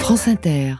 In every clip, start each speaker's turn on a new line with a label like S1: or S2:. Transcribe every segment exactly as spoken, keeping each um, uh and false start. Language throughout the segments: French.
S1: France Inter.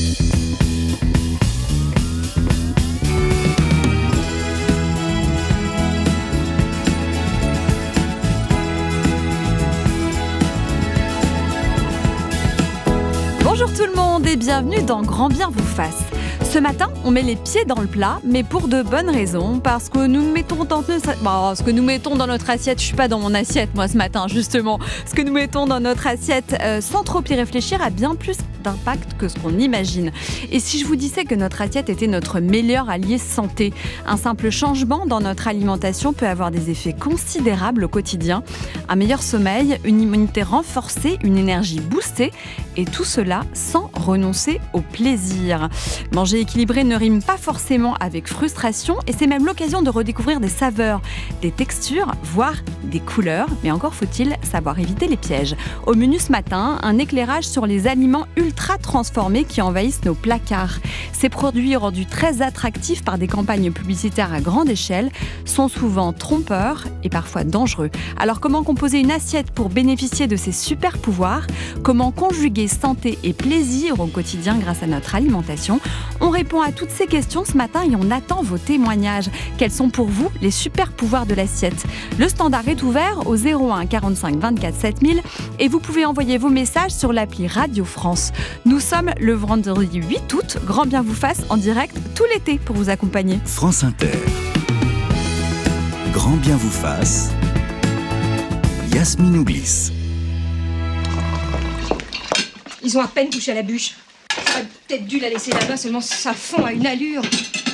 S2: Bonjour tout le monde et bienvenue dans Grand Bien vous fasse. Ce matin, on met les pieds dans le plat, mais pour de bonnes raisons, parce que nous mettons dans notre, bon, ce que nous mettons dans notre assiette, je suis pas dans mon assiette moi ce matin justement, ce que nous mettons dans notre assiette euh, sans trop y réfléchir a bien plus d'impact que ce qu'on imagine. Et si je vous disais que notre assiette était notre meilleur allié santé, un simple changement dans notre alimentation peut avoir des effets considérables au quotidien. Un meilleur sommeil, une immunité renforcée, une énergie boostée, et tout cela sans renoncer au plaisir. Manger équilibré ne rime pas forcément avec frustration et c'est même l'occasion de redécouvrir des saveurs, des textures, voire des couleurs. Mais encore faut-il savoir éviter les pièges. Au menu ce matin, un éclairage sur les aliments ultra transformés qui envahissent nos placards. Ces produits rendus très attractifs par des campagnes publicitaires à grande échelle sont souvent trompeurs et parfois dangereux. Alors comment composer une assiette pour bénéficier de ces super pouvoirs ? Comment conjuguer santé et plaisir au quotidien grâce à notre alimentation ? On répond à toutes ces questions ce matin et on attend vos témoignages. Quels sont pour vous les super pouvoirs de l'assiette ? Le standard est ouvert au zéro un quarante-cinq vingt-quatre sept mille et vous pouvez envoyer vos messages sur l'appli Radio France. Nous sommes le vendredi huit août, Grand Bien vous fasse en direct tout l'été pour vous accompagner.
S3: France Inter. Grand Bien vous fasse. Yasmine Oublis.
S4: Ils ont à peine touché à la bûche. J'aurais peut-être dû la laisser là-bas, seulement ça fond à une allure.
S5: Hein ?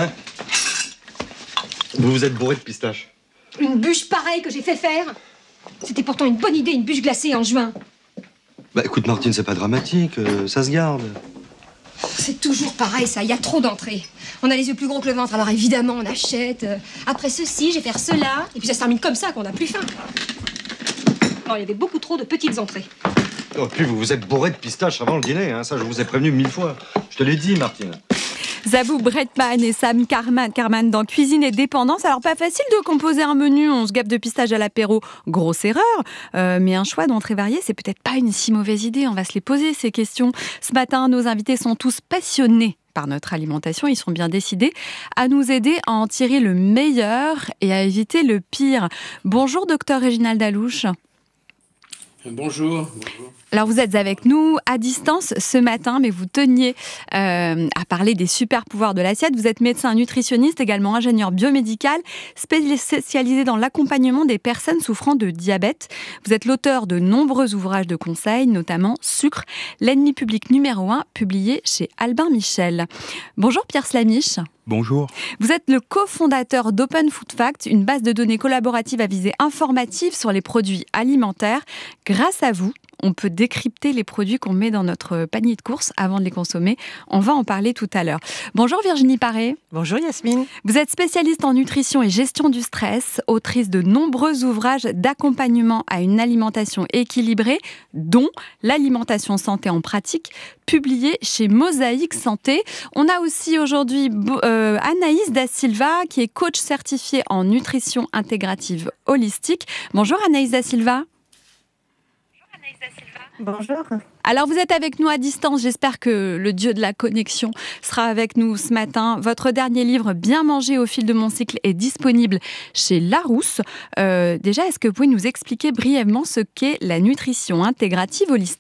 S5: Vous vous êtes bourré de pistaches.
S4: Une bûche pareille que j'ai fait faire. C'était pourtant une bonne idée, une bûche glacée en juin.
S5: Bah écoute Martine, c'est pas dramatique, euh, ça se garde.
S4: C'est toujours pareil ça, il y a trop d'entrées. On a les yeux plus gros que le ventre, alors évidemment on achète. Euh, après ceci, je vais faire cela, et puis ça se termine comme ça qu'on n'a plus faim. Non, il y avait beaucoup trop de petites entrées.
S5: Oh, puis vous vous êtes bourré de pistaches avant le dîner, hein, ça je vous ai prévenu mille fois. Je te l'ai dit Martine.
S2: Zabou Bretman et Sam Carman, Carman dans Cuisine et Dépendance. Alors pas facile de composer un menu, on se gape de pistaches à l'apéro, grosse erreur. Euh, mais un choix d'entrée variée, c'est peut-être pas une si mauvaise idée, on va se les poser ces questions. Ce matin, nos invités sont tous passionnés par notre alimentation, ils sont bien décidés à nous aider à en tirer le meilleur et à éviter le pire. Bonjour docteur Réginald Alouche.
S6: Bonjour. Bonjour.
S2: Alors vous êtes avec nous à distance ce matin, mais vous teniez euh, à parler des super pouvoirs de l'assiette. Vous êtes médecin nutritionniste, également ingénieur biomédical, spécialisé dans l'accompagnement des personnes souffrant de diabète. Vous êtes l'auteur de nombreux ouvrages de conseils, notamment Sucre, l'ennemi public numéro un, publié chez Albin Michel. Bonjour Pierre Slamiche.
S7: Bonjour.
S2: Vous êtes le cofondateur d'Open Food Facts, une base de données collaborative à visée informative sur les produits alimentaires. Grâce à vous, on peut décrypter les produits qu'on met dans notre panier de courses avant de les consommer. On va en parler tout à l'heure. Bonjour Virginie Paré.
S8: Bonjour Yasmine.
S2: Vous êtes spécialiste en nutrition et gestion du stress, autrice de nombreux ouvrages d'accompagnement à une alimentation équilibrée, dont l'alimentation santé en pratique, publié chez Mosaïque Santé. On a aussi aujourd'hui euh, Anaïs Da Silva, qui est coach certifiée en nutrition intégrative holistique. Bonjour Anaïs Da Silva.
S8: Bonjour.
S2: Alors vous êtes avec nous à distance, j'espère que le dieu de la connexion sera avec nous ce matin. Votre dernier livre, Bien manger au fil de mon cycle, est disponible chez Larousse. Euh, déjà, est-ce que vous pouvez nous expliquer brièvement ce qu'est la nutrition intégrative holistique ?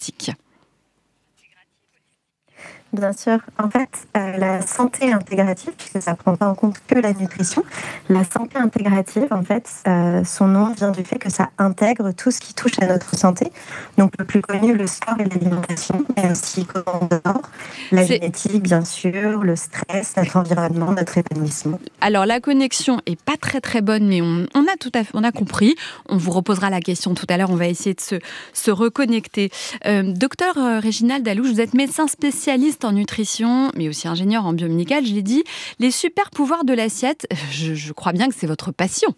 S8: Bien sûr. En fait, euh, la santé intégrative, puisque ça ne prend pas en compte que la nutrition, la santé intégrative, en fait, euh, son nom vient du fait que ça intègre tout ce qui touche à notre santé. Donc, le plus connu, le sport et l'alimentation, mais aussi comment on dort, la
S2: C'est...
S8: génétique, bien sûr, le stress, notre environnement, notre épanouissement.
S2: Alors, la connexion est pas très très bonne, mais on, on a tout à fait, on a compris. On vous reposera la question tout à l'heure. On va essayer de se, se reconnecter. Euh, docteur euh, Réginald Alouche, vous êtes médecin spécialiste en nutrition, mais aussi ingénieur en biomédical, je l'ai dit. Les super pouvoirs de l'assiette, je, je crois bien que c'est votre passion.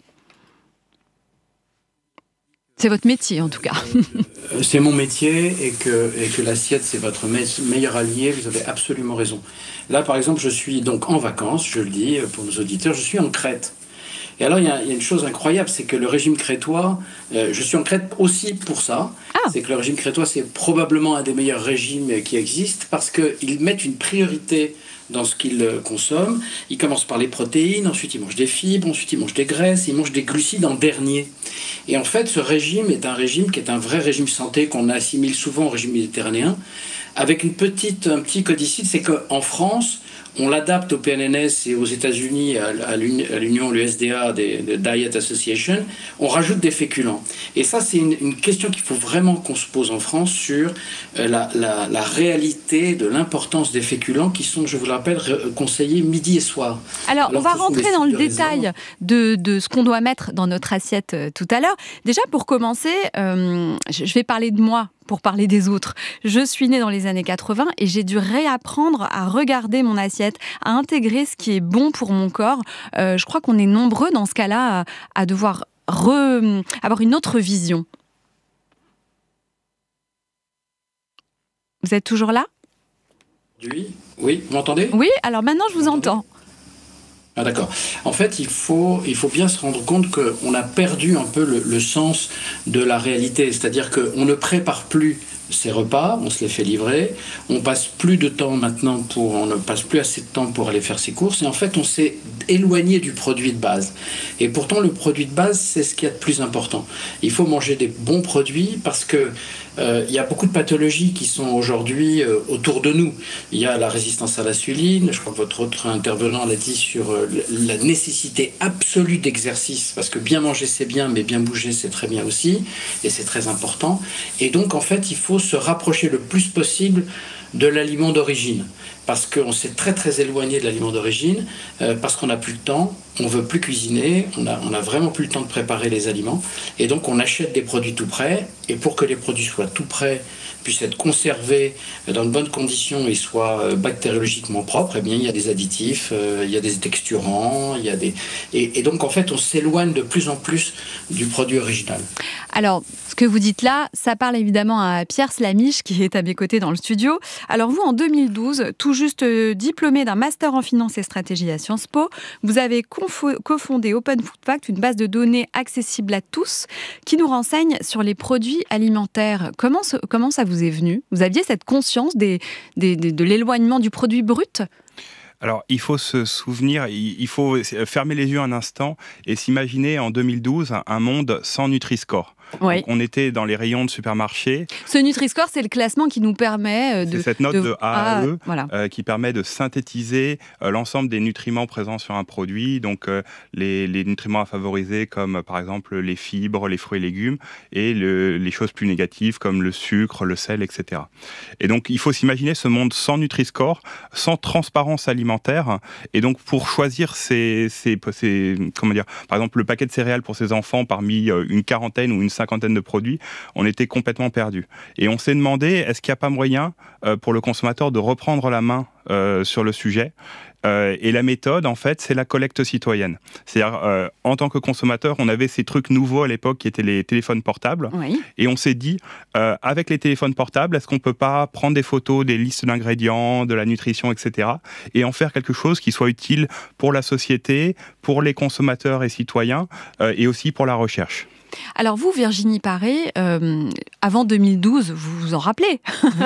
S2: C'est votre métier, en tout cas.
S6: C'est mon métier et que, et que l'assiette, c'est votre me- meilleur allié. Vous avez absolument raison. Là, par exemple, je suis donc en vacances, je le dis pour nos auditeurs, je suis en Crète. Et alors, il y, y a une chose incroyable, c'est que le régime crétois, euh, je suis en Crète aussi pour ça, ah. c'est que le régime crétois, c'est probablement un des meilleurs régimes qui existent, parce qu'ils mettent une priorité dans ce qu'ils consomment. Ils commencent par les protéines, ensuite ils mangent des fibres, ensuite ils mangent des graisses, ils mangent des glucides en dernier. Et en fait, ce régime est un régime qui est un vrai régime santé qu'on assimile souvent au régime méditerranéen, avec une petite, un petit codicile, c'est qu'en France, on l'adapte au P N N S et aux États-Unis, à l'Union, l'U S D A, des, des Diet Association, on rajoute des féculents. Et ça, c'est une, une question qu'il faut vraiment qu'on se pose en France sur euh, la, la, la réalité de l'importance des féculents qui sont, je vous le rappelle, conseillés midi et soir.
S2: Alors, Alors on va rentrer dans le détail de, de ce qu'on doit mettre dans notre assiette euh, tout à l'heure. Déjà, pour commencer, euh, je, je vais parler de moi. Pour parler des autres. Je suis née dans les années quatre-vingts et j'ai dû réapprendre à regarder mon assiette, à intégrer ce qui est bon pour mon corps. Euh, je crois qu'on est nombreux dans ce cas-là à, à devoir re, avoir une autre vision. Vous êtes toujours là ?
S6: Oui, oui, vous m'entendez ?
S2: Oui, alors maintenant je vous, vous entends.
S6: Ah, d'accord. En fait, il faut, il faut bien se rendre compte qu'on a perdu un peu le, le sens de la réalité. C'est-à-dire qu'on ne prépare plus ses repas, on se les fait livrer, on passe plus de temps maintenant pour, on ne passe plus assez de temps pour aller faire ses courses, et en fait, on s'est éloigné du produit de base. Et pourtant, le produit de base, c'est ce qu'il y a de plus important. Il faut manger des bons produits parce que Euh, il y a beaucoup de pathologies qui sont aujourd'hui euh, autour de nous. Il y a la résistance à l'insuline, je crois que votre autre intervenant l'a dit sur euh, la nécessité absolue d'exercice, parce que bien manger c'est bien, mais bien bouger c'est très bien aussi, et c'est très important. Et donc en fait il faut se rapprocher le plus possible de l'aliment d'origine, parce qu'on s'est très très éloigné de l'aliment d'origine, euh, parce qu'on n'a plus le temps, on ne veut plus cuisiner, on a, on a vraiment plus le temps de préparer les aliments, et donc on achète des produits tout prêts, et pour que les produits soient tout prêts, puissent être conservés dans de bonnes conditions et soient bactériologiquement propres, eh bien il y a des additifs, euh, il y a des texturants, il y a des... Et, et donc en fait on s'éloigne de plus en plus du produit original.
S2: Alors, ce que vous dites là, ça parle évidemment à Pierre Slamiche qui est à mes côtés dans le studio. Alors vous, en deux mille douze, tout juste diplômé d'un master en finance et stratégie à Sciences Po, vous avez confo- cofondé Open Food Fact, une base de données accessible à tous qui nous renseigne sur les produits alimentaires. Comment, ce, comment ça vous est venu ? Vous aviez cette conscience des, des, des, de l'éloignement du produit brut ?
S1: Alors, il faut se souvenir, il faut fermer les yeux un instant et s'imaginer en deux mille douze un monde sans Nutri-Score. Oui. Donc, on était dans les rayons de supermarché.
S2: Ce Nutri-Score, c'est le classement qui nous permet de...
S1: C'est cette note de, de A à E
S2: voilà.
S1: euh, qui permet de synthétiser euh, l'ensemble des nutriments présents sur un produit. Donc, euh, les, les nutriments à favoriser comme, euh, par exemple, les fibres, les fruits et légumes, et le, les choses plus négatives comme le sucre, le sel, et cetera. Et donc, il faut s'imaginer ce monde sans Nutri-Score, sans transparence alimentaire. Et donc, pour choisir ces, ces, ces, comment dire, par exemple, le paquet de céréales pour ses enfants parmi euh, une quarantaine ou une cinquantaine de produits, on était complètement perdu. Et on s'est demandé, est-ce qu'il n'y a pas moyen euh, pour le consommateur de reprendre la main euh, sur le sujet ? Euh, et la méthode, en fait, c'est la collecte citoyenne. C'est-à-dire, euh, en tant que consommateur, on avait ces trucs nouveaux à l'époque qui étaient les téléphones portables. Oui. Et on s'est dit, euh, avec les téléphones portables, est-ce qu'on ne peut pas prendre des photos, des listes d'ingrédients, de la nutrition, et cetera, et en faire quelque chose qui soit utile pour la société, pour les consommateurs et citoyens, euh, et aussi pour la recherche.
S2: Alors vous, Virginie Paré, euh, avant deux mille douze, vous vous en rappelez ?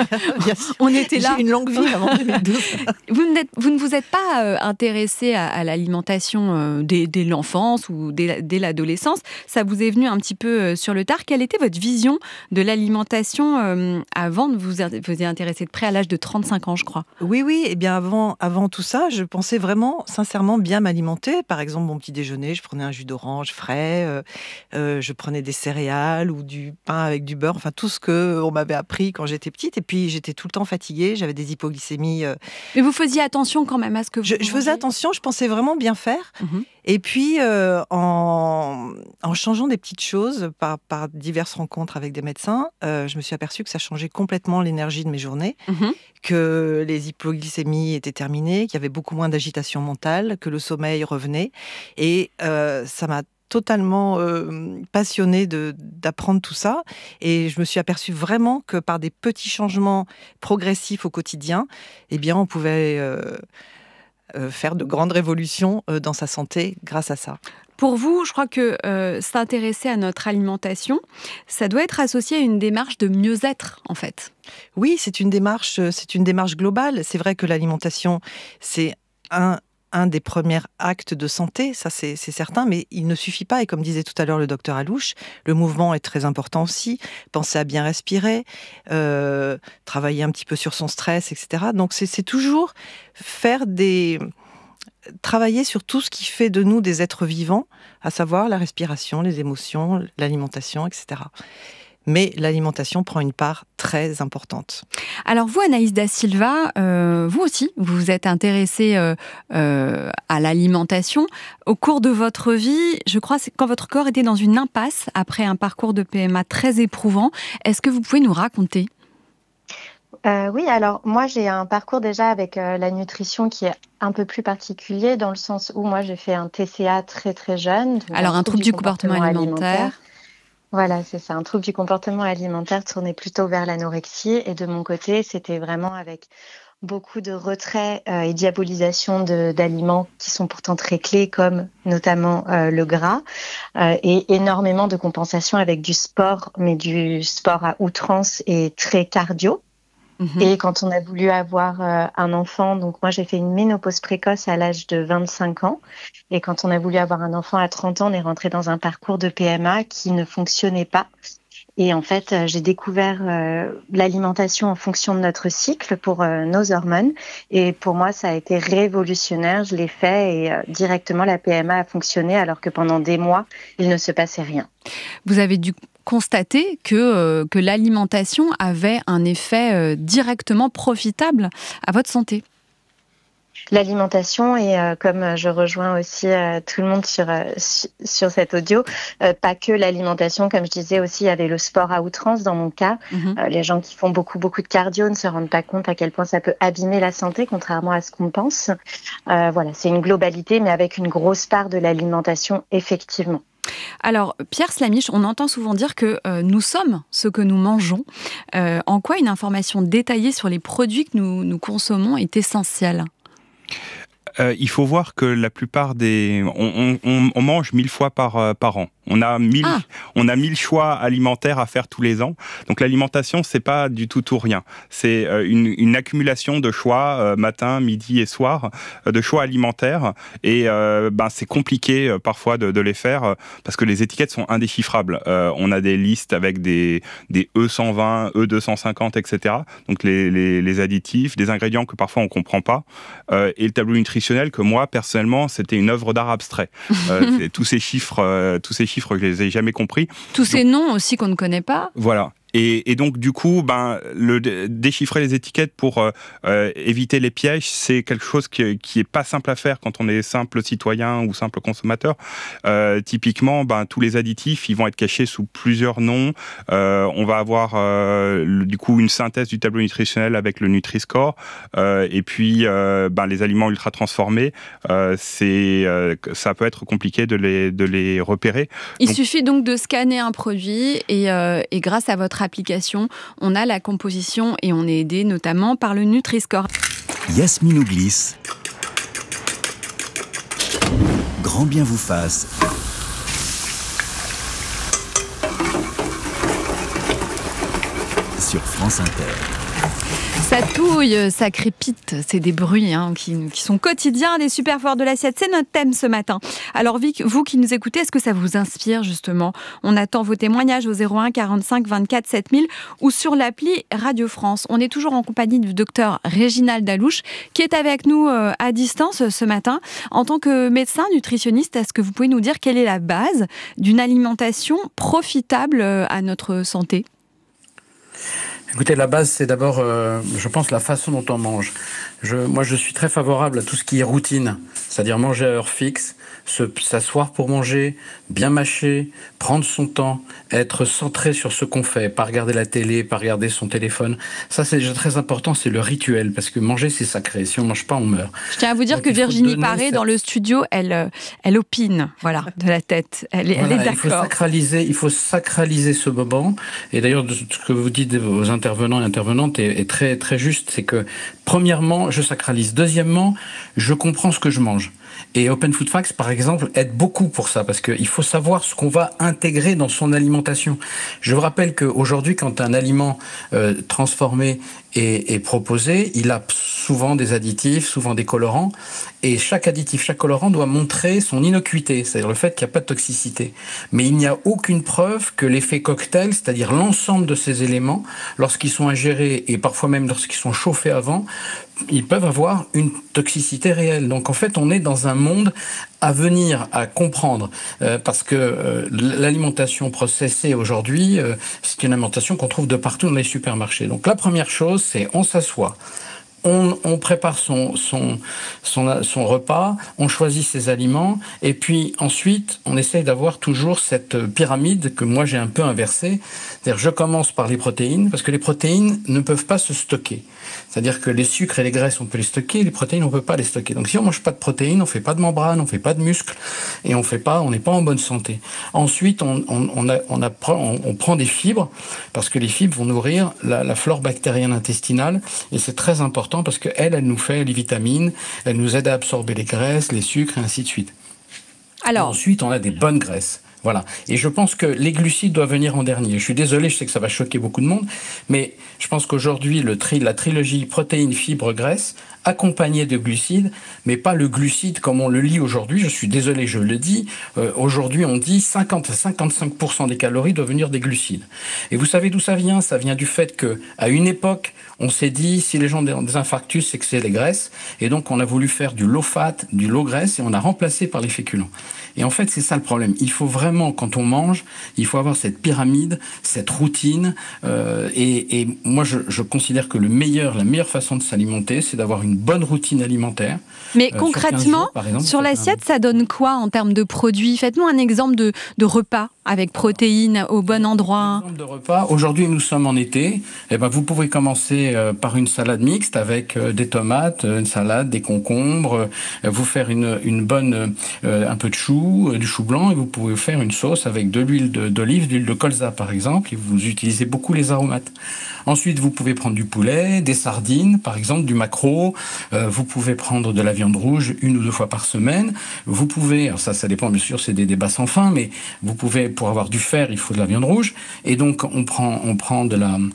S2: On était là.
S3: J'ai une longue vie avant deux mille douze.
S2: Vous, vous ne vous êtes pas euh, intéressé à, à l'alimentation euh, dès, dès l'enfance ou dès, dès l'adolescence. Ça vous est venu un petit peu euh, sur le tard. Quelle était votre vision de l'alimentation euh, avant de vous, vous y intéresser de près à l'âge de trente-cinq ans, je crois ?
S3: Oui, oui. Eh bien, avant, avant tout ça, je pensais vraiment, sincèrement, bien m'alimenter. Par exemple, mon petit déjeuner, je prenais un jus d'orange frais, euh, euh, je prenais des céréales ou du pain avec du beurre, enfin tout ce qu'on m'avait appris quand j'étais petite. Et puis j'étais tout le temps fatiguée, j'avais des hypoglycémies. Euh...
S2: Mais vous faisiez attention quand même à ce que vous
S3: Je, je faisais attention, je pensais vraiment bien faire. Mm-hmm. Et puis euh, en, en changeant des petites choses par, par diverses rencontres avec des médecins, euh, je me suis aperçue que ça changeait complètement l'énergie de mes journées, mm-hmm. que les hypoglycémies étaient terminées, qu'il y avait beaucoup moins d'agitation mentale, que le sommeil revenait. Et euh, ça m'a totalement euh, passionnée de, d'apprendre tout ça. Et je me suis aperçue vraiment que par des petits changements progressifs au quotidien, eh bien, on pouvait euh, euh, faire de grandes révolutions euh, dans sa santé grâce à ça.
S2: Pour vous, je crois que euh, s'intéresser à notre alimentation, ça doit être associé à une démarche de mieux-être, en fait.
S3: Oui, c'est une démarche, c'est une démarche globale. C'est vrai que l'alimentation, c'est un, un des premiers actes de santé, ça c'est, c'est certain, mais il ne suffit pas. Et comme disait tout à l'heure le docteur Alouche, le mouvement est très important aussi. Penser à bien respirer, euh, travailler un petit peu sur son stress, et cetera. Donc c'est, c'est toujours faire des... travailler sur tout ce qui fait de nous des êtres vivants, à savoir la respiration, les émotions, l'alimentation, et cetera. Mais l'alimentation prend une part très importante.
S2: Alors vous, Anaïs da Silva, euh, vous aussi, vous vous êtes intéressée euh, euh, à l'alimentation. Au cours de votre vie, je crois, c'est quand votre corps était dans une impasse après un parcours de P M A très éprouvant. Est-ce que vous pouvez nous raconter ?
S8: Euh, oui, alors moi j'ai un parcours déjà avec euh, la nutrition qui est un peu plus particulier dans le sens où moi j'ai fait un T C A très très jeune.
S2: Alors un, un trouble du comportement, comportement alimentaire. alimentaire.
S8: Voilà, c'est ça, un trouble du comportement alimentaire tourné plutôt vers l'anorexie. Et de mon côté, c'était vraiment avec beaucoup de retrait euh, et diabolisation de, d'aliments qui sont pourtant très clés, comme notamment euh, le gras, euh, et énormément de compensation avec du sport, mais du sport à outrance et très cardio. Mmh. Et quand on a voulu avoir euh, un enfant, donc moi j'ai fait une ménopause précoce à l'âge de vingt-cinq ans. Et quand on a voulu avoir un enfant à trente ans, on est rentré dans un parcours de P M A qui ne fonctionnait pas. Et en fait, euh, j'ai découvert euh, l'alimentation en fonction de notre cycle pour euh, nos hormones. Et pour moi, ça a été révolutionnaire. Je l'ai fait et euh, directement la P M A a fonctionné alors que pendant des mois, il ne se passait rien.
S2: Vous avez dû constater que, euh, que l'alimentation avait un effet euh, directement profitable à votre santé.
S8: L'alimentation et euh, comme je rejoins aussi euh, tout le monde sur euh, sur cet audio, euh, pas que l'alimentation, comme je disais aussi, il y avait le sport à outrance dans mon cas. Mm-hmm. Euh, les gens qui font beaucoup beaucoup de cardio ne se rendent pas compte à quel point ça peut abîmer la santé, contrairement à ce qu'on pense. Euh, voilà, c'est une globalité, mais avec une grosse part de l'alimentation, effectivement.
S2: Alors, Pierre Slamiche, on entend souvent dire que euh, nous sommes ce que nous mangeons. Euh, en quoi une information détaillée sur les produits que nous, nous consommons est essentielle ?
S1: Euh, il faut voir que la plupart des... On, on, on mange mille fois par, euh, par an. On a mille, ah. on a mille choix alimentaires à faire tous les ans. Donc l'alimentation, c'est pas du tout tout rien. C'est euh, une, une accumulation de choix euh, matin, midi et soir, euh, de choix alimentaires. Et euh, ben c'est compliqué euh, parfois de, de les faire euh, parce que les étiquettes sont indéchiffrables. Euh, on a des listes avec des, des E cent vingt, E deux cent cinquante, et cetera. Donc les, les, les additifs, des ingrédients que parfois on comprend pas. Euh, et le tableau nutritionnel que moi personnellement, c'était une œuvre d'art abstrait. Euh, tous ces chiffres, euh, tous ces chiffres que je les ai jamais compris.
S2: Tous ces donc, noms aussi qu'on ne connaît pas.
S1: Voilà. Et, et donc, du coup, ben, le, déchiffrer les étiquettes pour euh, éviter les pièges, c'est quelque chose qui, qui est pas simple à faire quand on est simple citoyen ou simple consommateur. Euh, typiquement, ben, tous les additifs, ils vont être cachés sous plusieurs noms. Euh, on va avoir, euh, le, du coup, une synthèse du tableau nutritionnel avec le Nutri-Score. Euh, et puis, euh, ben, les aliments ultra transformés, euh, c'est, euh, ça peut être compliqué de les, de les repérer.
S2: Il
S1: donc,
S2: suffit donc de scanner un produit et, euh, et grâce à votre application, on a la composition et on est aidé notamment par le Nutri-Score.
S7: Yasmine Ouglis, grand bien vous fasse. Sur France Inter.
S2: Ça touille, ça crépite, c'est des bruits hein, qui, qui sont quotidiens, des super forts de l'assiette. C'est notre thème ce matin. Alors Vic, vous qui nous écoutez, est-ce que ça vous inspire justement ? On attend vos témoignages au zéro un quarante-cinq vingt-quatre sept mille ou sur l'appli Radio France. On est toujours en compagnie du docteur Réginald Alouche qui est avec nous à distance ce matin. En tant que médecin nutritionniste, est-ce que vous pouvez nous dire quelle est la base d'une alimentation profitable à notre santé ?
S6: Écoutez, la base, c'est d'abord, euh, je pense, la façon dont on mange. Je, moi, je suis très favorable à tout ce qui est routine, c'est-à-dire manger à heure fixe, se, s'asseoir pour manger, bien mâcher, prendre son temps, être centré sur ce qu'on fait, pas regarder la télé, pas regarder son téléphone. Ça, c'est déjà très important, c'est le rituel, parce que manger, c'est sacré. Si on mange pas, on meurt.
S2: Je tiens à vous dire Donc, que Virginie Paré, cette... dans le studio, elle, elle opine, voilà, de la tête. Elle est, voilà, elle est d'accord.
S6: Il faut sacraliser, il faut sacraliser ce moment. Et d'ailleurs, de ce que vous dites, vos intervenant et intervenante est, est très, très juste. C'est que, premièrement, je sacralise. Deuxièmement, je comprends ce que je mange. Et Open Food Facts, par exemple, aide beaucoup pour ça, parce qu'il faut savoir ce qu'on va intégrer dans son alimentation. Je vous rappelle qu'aujourd'hui, quand un aliment euh, transformé est, est proposé, il a souvent des additifs, souvent des colorants, et chaque additif, chaque colorant doit montrer son innocuité, c'est-à-dire le fait qu'il n'y a pas de toxicité. Mais il n'y a aucune preuve que l'effet cocktail, c'est-à-dire l'ensemble de ces éléments, lorsqu'ils sont ingérés, et parfois même lorsqu'ils sont chauffés avant, ils peuvent avoir une toxicité réelle. Donc en fait, on est dans un monde à venir, à comprendre, euh, parce que euh, l'alimentation processée aujourd'hui, euh, c'est une alimentation qu'on trouve de partout dans les supermarchés. Donc la première chose, c'est on s'assoit. On, on prépare son, son, son, son repas, on choisit ses aliments, et puis ensuite, on essaye d'avoir toujours cette pyramide que moi j'ai un peu inversée. C'est-à-dire, je commence par les protéines, parce que les protéines ne peuvent pas se stocker. C'est-à-dire que les sucres et les graisses, on peut les stocker, les protéines, on ne peut pas les stocker. Donc si on mange pas de protéines, on fait pas de membrane, on fait pas de muscles, et on fait pas, on n'est pas en bonne santé. Ensuite, on, on, on, a, on, apprend, on, on prend des fibres, parce que les fibres vont nourrir la, la flore bactérienne intestinale, et c'est très important parce qu'elle, elle nous fait les vitamines, elle nous aide à absorber les graisses, les sucres, et ainsi de suite. Alors, et ensuite, on a des bonnes graisses. Voilà. Et je pense que les glucides doivent venir en dernier. Je suis désolé, je sais que ça va choquer beaucoup de monde, mais je pense qu'aujourd'hui, le tri, la trilogie protéines, fibres, graisses, accompagné de glucides, mais pas le glucide comme on le lit aujourd'hui. Je suis désolé, je le dis. Euh, aujourd'hui, on dit cinquante à cinquante-cinq pour cent des calories doivent venir des glucides. Et vous savez d'où ça vient? Ça vient du fait que, à une époque, on s'est dit, si les gens ont des infarctus, c'est que c'est les graisses. Et donc, on a voulu faire du low fat, du low graisse, et on a remplacé par les féculents. Et en fait, c'est ça le problème. Il faut vraiment, quand on mange, il faut avoir cette pyramide, cette routine. Euh, et, et moi, je, je considère que le meilleur, la meilleure façon de s'alimenter, c'est d'avoir une bonne routine alimentaire.
S2: Mais euh, concrètement, sur, jours, par exemple, sur l'assiette, un... ça donne quoi en termes de produits? Faites-nous un exemple de, de repas avec protéines au bon endroit. Un exemple
S6: de repas. Aujourd'hui, nous sommes en été. Eh ben, vous pouvez commencer euh, par une salade mixte avec euh, des tomates, une salade, des concombres. Euh, vous faire une, une bonne, euh, un peu de chou, euh, du chou blanc, et vous pouvez faire une sauce avec de l'huile de, d'olive, de l'huile de colza par exemple. Et vous utilisez beaucoup les aromates. Ensuite, vous pouvez prendre du poulet, des sardines, par exemple, du maquereau. Euh, vous pouvez prendre de la viande rouge une ou deux fois par semaine. Vous pouvez, alors ça, ça dépend bien sûr, c'est des débats sans fin, mais vous pouvez, pour avoir du fer, il faut de la viande rouge. Et donc, on prend, on prend de la,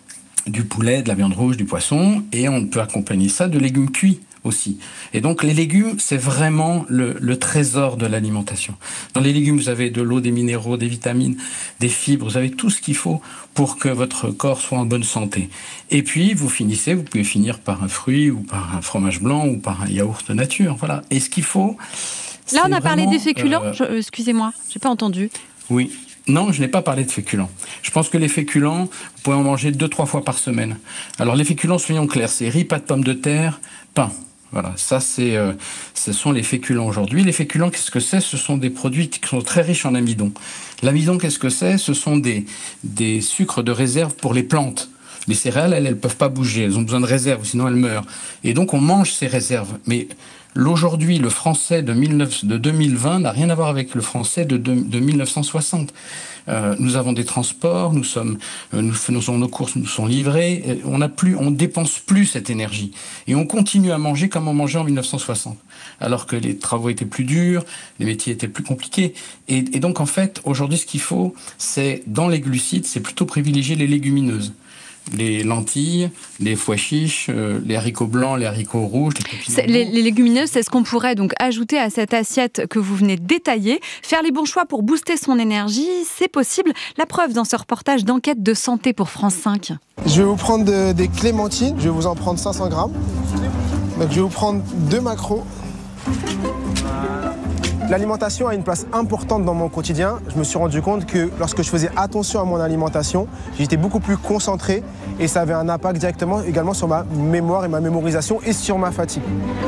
S6: du poulet, de la viande rouge, du poisson, et on peut accompagner ça de légumes cuits aussi. Et donc, les légumes, c'est vraiment le, le trésor de l'alimentation. Dans les légumes, vous avez de l'eau, des minéraux, des vitamines, des fibres, vous avez tout ce qu'il faut pour que votre corps soit en bonne santé. Et puis, vous finissez, vous pouvez finir par un fruit ou par un fromage blanc ou par un yaourt nature. Voilà. Et ce qu'il faut...
S2: Là, on a parlé des féculents. Euh... Je, euh, excusez-moi, je n'ai pas entendu.
S6: Oui. Non, je n'ai pas parlé de féculents. Je pense que les féculents, vous pouvez en manger deux, trois fois par semaine. Alors, les féculents, soyons clairs, c'est riz, pâte, pommes de terre, pain. Voilà, ça, c'est, euh, ce sont les féculents aujourd'hui. Les féculents, qu'est-ce que c'est? Ce sont des produits qui sont très riches en amidon. L'amidon, qu'est-ce que c'est? Ce sont des, des sucres de réserve pour les plantes. Les céréales, elles ne peuvent pas bouger. Elles ont besoin de réserves, sinon elles meurent. Et donc, on mange ces réserves. Mais l'aujourd'hui, le français de, mille neuf, de deux mille vingt n'a rien à voir avec le français de, de, de mille neuf cent soixante. Euh, nous avons des transports, nous sommes, euh, nous faisons nos courses, nous sont livrés. Euh, on n'a plus, on dépense plus cette énergie et on continue à manger comme on mangeait en mille neuf cent soixante, alors que les travaux étaient plus durs, les métiers étaient plus compliqués. Et, et donc en fait, aujourd'hui, ce qu'il faut, c'est dans les glucides, c'est plutôt privilégier les légumineuses. Les lentilles, les foies chiches, euh, les haricots blancs, les haricots rouges, les,
S2: les, les légumineuses, c'est ce qu'on pourrait donc ajouter à cette assiette que vous venez de détailler. Faire les bons choix pour booster son énergie, c'est possible. La preuve dans ce reportage d'enquête de santé pour France cinq.
S9: Je vais vous prendre de, des clémentines, je vais vous en prendre cinq cents grammes. Donc je vais vous prendre deux maquereaux. L'alimentation a une place importante dans mon quotidien. Je me suis rendu compte que lorsque je faisais attention à mon alimentation, j'étais beaucoup plus concentré et ça avait un impact directement également sur ma mémoire et ma mémorisation et sur ma fatigue.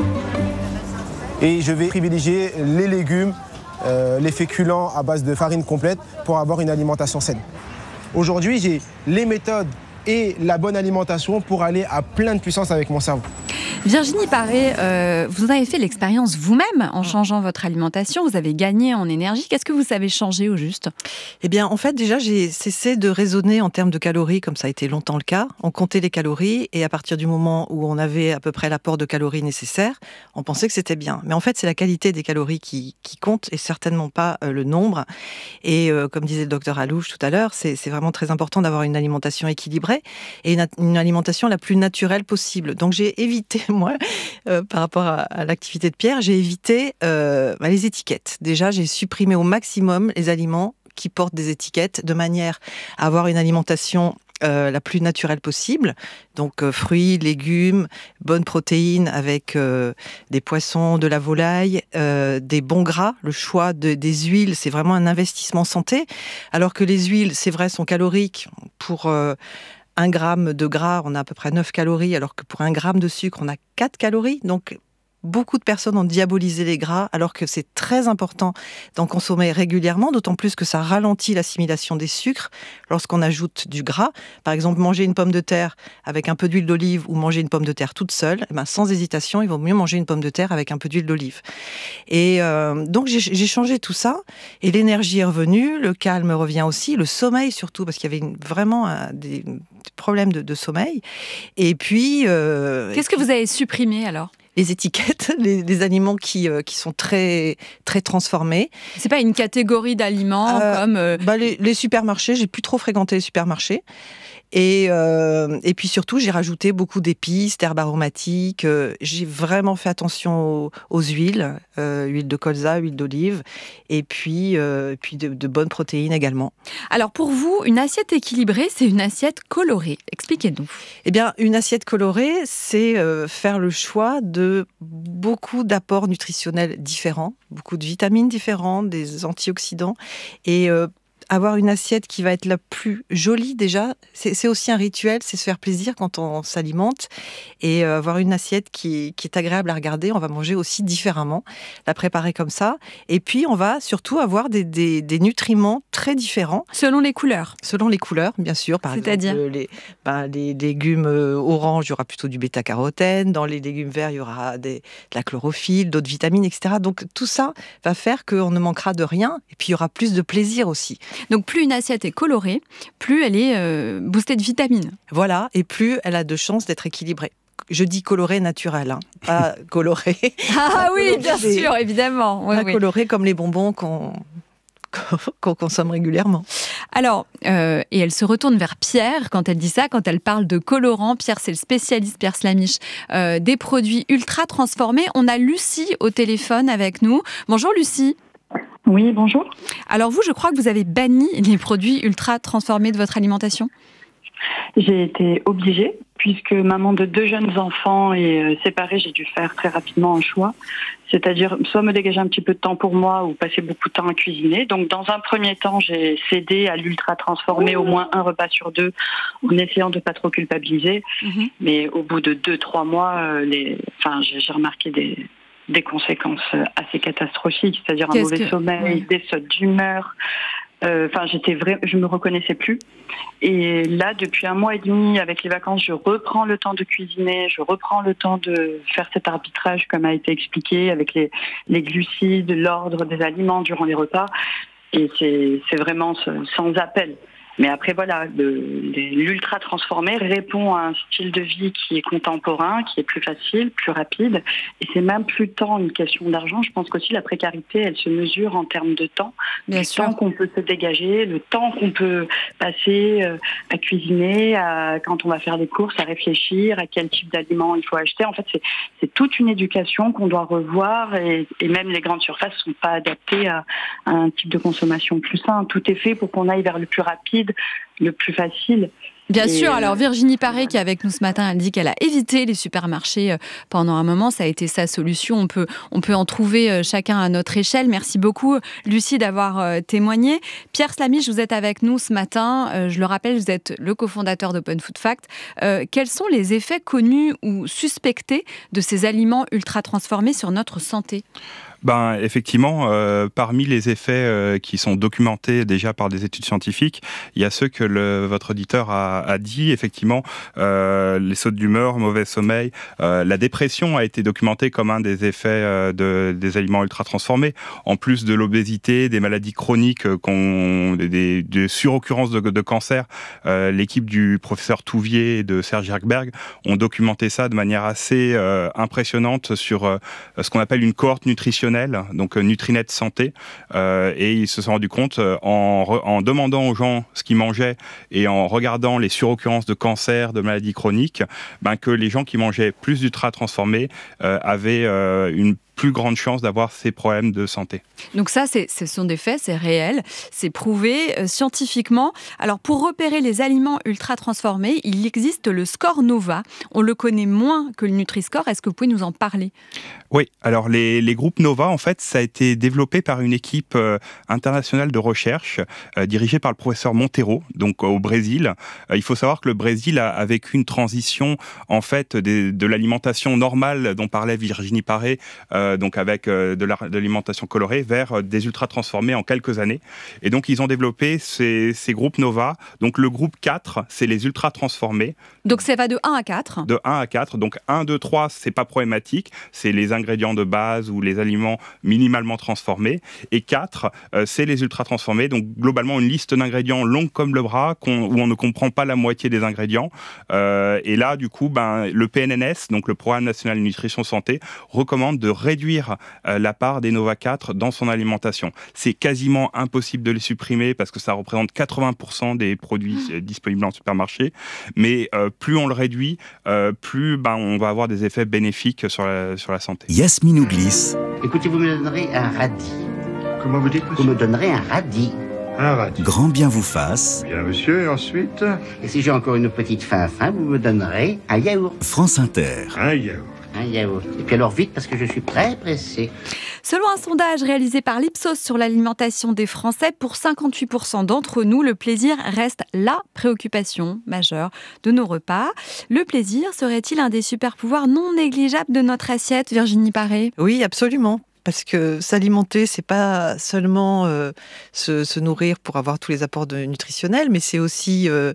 S9: Et je vais privilégier les légumes, euh, les féculents à base de farine complète pour avoir une alimentation saine. Aujourd'hui, j'ai les méthodes et la bonne alimentation pour aller à pleine puissance avec mon cerveau.
S2: Virginie Paré, euh, vous avez fait l'expérience vous-même en changeant votre alimentation. Vous avez gagné en énergie. Qu'est-ce que vous avez changé au juste ?
S3: Eh bien, en fait, déjà, j'ai cessé de raisonner en termes de calories, comme ça a été longtemps le cas. On comptait les calories et à partir du moment où on avait à peu près l'apport de calories nécessaire, on pensait que c'était bien. Mais en fait, c'est la qualité des calories qui, qui compte et certainement pas euh, le nombre. Et euh, comme disait le docteur Alouche tout à l'heure, c'est, c'est vraiment très important d'avoir une alimentation équilibrée et une, une alimentation la plus naturelle possible. Donc, j'ai évité, moi, euh, par rapport à, à l'activité de Pierre, j'ai évité euh, bah, les étiquettes. Déjà, j'ai supprimé au maximum les aliments qui portent des étiquettes de manière à avoir une alimentation euh, la plus naturelle possible. Donc euh, fruits, légumes, bonnes protéines avec euh, des poissons, de la volaille, euh, des bons gras. Le choix de, des huiles, c'est vraiment un investissement santé. Alors que les huiles, c'est vrai, sont caloriques. Pour euh, un gramme de gras, on a à peu près neuf calories, alors que pour un gramme de sucre, on a quatre calories. Donc beaucoup de personnes ont diabolisé les gras, alors que c'est très important d'en consommer régulièrement, d'autant plus que ça ralentit l'assimilation des sucres lorsqu'on ajoute du gras. Par exemple, manger une pomme de terre avec un peu d'huile d'olive ou manger une pomme de terre toute seule, eh ben, sans hésitation, il vaut mieux manger une pomme de terre avec un peu d'huile d'olive. Et euh, donc, j'ai, j'ai changé tout ça, et l'énergie est revenue, le calme revient aussi, le sommeil surtout, parce qu'il y avait une, vraiment un, des, des problèmes de, de sommeil. Et puis... Euh,
S2: Qu'est-ce que vous avez supprimé alors ?
S3: Les étiquettes, les, les aliments qui, euh, qui sont très, très transformés.
S2: C'est pas une catégorie d'aliments euh, comme... Euh...
S3: Bah les, les supermarchés, j'ai plus trop fréquenté les supermarchés. Et, euh, et puis surtout, j'ai rajouté beaucoup d'épices, d'herbes aromatiques. Euh, j'ai vraiment fait attention aux, aux huiles, euh, huile de colza, huile d'olive, et puis, euh, puis de, de bonnes protéines également.
S2: Alors pour vous, une assiette équilibrée, c'est une assiette colorée. Expliquez-nous.
S3: Eh bien, une assiette colorée, c'est euh, faire le choix de beaucoup d'apports nutritionnels différents, beaucoup de vitamines différentes, des antioxydants, et euh, avoir une assiette qui va être la plus jolie déjà, c'est, c'est aussi un rituel, c'est se faire plaisir quand on s'alimente, et euh, avoir une assiette qui, qui est agréable à regarder. On va manger aussi différemment, la préparer comme ça, et puis on va surtout avoir des, des, des nutriments très différents.
S2: Selon les couleurs.
S3: Selon les couleurs, bien sûr. Par
S2: C'est-à-dire
S3: exemple, les, ben, les légumes orange, il y aura plutôt du bêta-carotène, dans les légumes verts, il y aura des, de la chlorophylle, d'autres vitamines, et cetera. Donc tout ça va faire qu'on ne manquera de rien, et puis il y aura plus de plaisir aussi.
S2: Donc plus une assiette est colorée, plus elle est euh, boostée de vitamines.
S3: Voilà, et plus elle a de chances d'être équilibrée. Je dis coloré naturel, hein, pas coloré.
S2: Ah oui, bien sûr, évidemment. Oui,
S3: pas
S2: oui.
S3: coloré comme les bonbons qu'on, qu'on consomme régulièrement.
S2: Alors, euh, et elle se retourne vers Pierre quand elle dit ça, quand elle parle de colorant. Pierre, c'est le spécialiste, Pierre Slamiche, euh, des produits ultra transformés. On a Lucie au téléphone avec nous. Bonjour Lucie.
S10: Oui, bonjour.
S2: Alors vous, je crois que vous avez banni les produits ultra transformés de votre alimentation ?
S10: J'ai été obligée, puisque maman de deux jeunes enfants et euh, séparée, j'ai dû faire très rapidement un choix. C'est-à-dire soit me dégager un petit peu de temps pour moi ou passer beaucoup de temps à cuisiner. Donc dans un premier temps, j'ai cédé à l'ultra transformé au moins un repas sur deux en essayant de ne pas trop culpabiliser. Mmh. Mais au bout de deux, trois mois, euh, les... enfin, j'ai, j'ai remarqué des... des conséquences assez catastrophiques, c'est-à-dire un Qu'est-ce mauvais que... sommeil, oui. des sautes d'humeur. Enfin, euh, j'étais vrai, je me reconnaissais plus. Et là, depuis un mois et demi, avec les vacances, je reprends le temps de cuisiner, je reprends le temps de faire cet arbitrage, comme a été expliqué, avec les, les glucides, l'ordre des aliments durant les repas. Et c'est, c'est vraiment sans appel. Mais après, voilà, le, l'ultra transformé répond à un style de vie qui est contemporain, qui est plus facile, plus rapide. Et c'est même plus tant une question d'argent. Je pense qu'aussi la précarité, elle se mesure en termes de temps.
S2: Bien
S10: le
S2: sûr.
S10: temps qu'on peut se dégager, le temps qu'on peut passer à cuisiner, à, quand on va faire des courses, à réfléchir à quel type d'aliments il faut acheter. En fait, c'est, c'est toute une éducation qu'on doit revoir. Et, et même les grandes surfaces ne sont pas adaptées à, à un type de consommation plus sain. Tout est fait pour qu'on aille vers le plus rapide, le plus facile.
S2: Bien
S10: et
S2: sûr, alors Virginie Paré
S10: voilà.
S2: qui est avec nous ce matin, elle dit qu'elle a évité les supermarchés pendant un moment, ça a été sa solution, on peut, on peut en trouver chacun à notre échelle. Merci beaucoup Lucie d'avoir témoigné. Pierre Slamiche, vous êtes avec nous ce matin, je le rappelle, vous êtes le cofondateur d'Open Food Fact. Euh, quels sont les effets connus ou suspectés de ces aliments ultra transformés sur notre santé ?
S1: Ben, effectivement, euh, parmi les effets euh, qui sont documentés déjà par des études scientifiques, il y a ceux que le, votre auditeur a, a dit. Effectivement, euh, les sautes d'humeur, mauvais sommeil, euh, la dépression a été documentée comme un des effets euh, de, des aliments ultra transformés. En plus de l'obésité, des maladies chroniques, euh, qu'on, des, des, des suroccurrences de, de cancer, euh, l'équipe du professeur Touvier et de Serge Jerkberg ont documenté ça de manière assez euh, impressionnante sur euh, ce qu'on appelle une cohorte nutritionnelle, donc Nutrinet Santé, euh, et ils se sont rendus compte euh, en, re, en demandant aux gens ce qu'ils mangeaient et en regardant les suroccurrences de cancer, de maladies chroniques, ben, que les gens qui mangeaient plus d'ultra transformés euh, avaient euh, une plus grande chance d'avoir ces problèmes de santé.
S2: Donc ça, c'est, ce sont des faits, c'est réel, c'est prouvé euh, scientifiquement. Alors pour repérer les aliments ultra transformés, il existe le score Nova. On le connaît moins que le Nutri-Score. Est-ce que vous pouvez nous en parler ?
S1: Oui, alors les, les groupes Nova, en fait, ça a été développé par une équipe euh, internationale de recherche euh, dirigée par le professeur Monteiro, donc euh, au Brésil. Euh, il faut savoir que le Brésil a, a vécu une transition en fait des, de l'alimentation normale dont parlait Virginie Paré, euh, donc avec euh, de, la, de l'alimentation colorée, vers euh, des ultra transformés en quelques années. Et donc ils ont développé ces, ces groupes Nova. Donc le groupe quatre, c'est les ultra transformés.
S2: Donc ça va de un à quatre.
S1: De un à quatre. Donc un, deux, trois, c'est pas problématique. C'est les ingrédients de base ou les aliments minimalement transformés. Et quatre, euh, c'est les ultra transformés. Donc globalement une liste d'ingrédients longue comme le bras, qu'on, où on ne comprend pas la moitié des ingrédients. Euh, et là, du coup, ben, le P N N S, donc le Programme National Nutrition Santé, recommande de réduire euh, la part des Nova quatre dans son alimentation. C'est quasiment impossible de les supprimer parce que ça représente quatre-vingts pour cent des produits euh, disponibles en supermarché. Mais euh, plus on le réduit, euh, plus ben, on va avoir des effets bénéfiques sur la, sur la santé.
S7: Yasmine Ouglis.
S11: Écoutez, vous me donnerez un radis.
S12: Comment vous dites, monsieur ?
S11: Vous me donnerez un radis.
S12: Un radis.
S7: Grand bien vous fasse.
S12: Bien, monsieur, et ensuite ?
S11: Et si j'ai encore une petite faim, faim, vous me donnerez un yaourt.
S7: France Inter.
S12: Un yaourt.
S11: Un yaourt. Et puis alors vite, parce que je suis très pressé.
S2: Selon un sondage réalisé par l'Ipsos sur l'alimentation des Français, pour cinquante-huit pour cent d'entre nous, le plaisir reste la préoccupation majeure de nos repas. Le plaisir serait-il un des super-pouvoirs non négligeables de notre assiette, Virginie Paré ?
S3: Oui, absolument. Parce que s'alimenter, c'est pas seulement euh, se, se nourrir pour avoir tous les apports de, nutritionnels, mais c'est aussi, euh,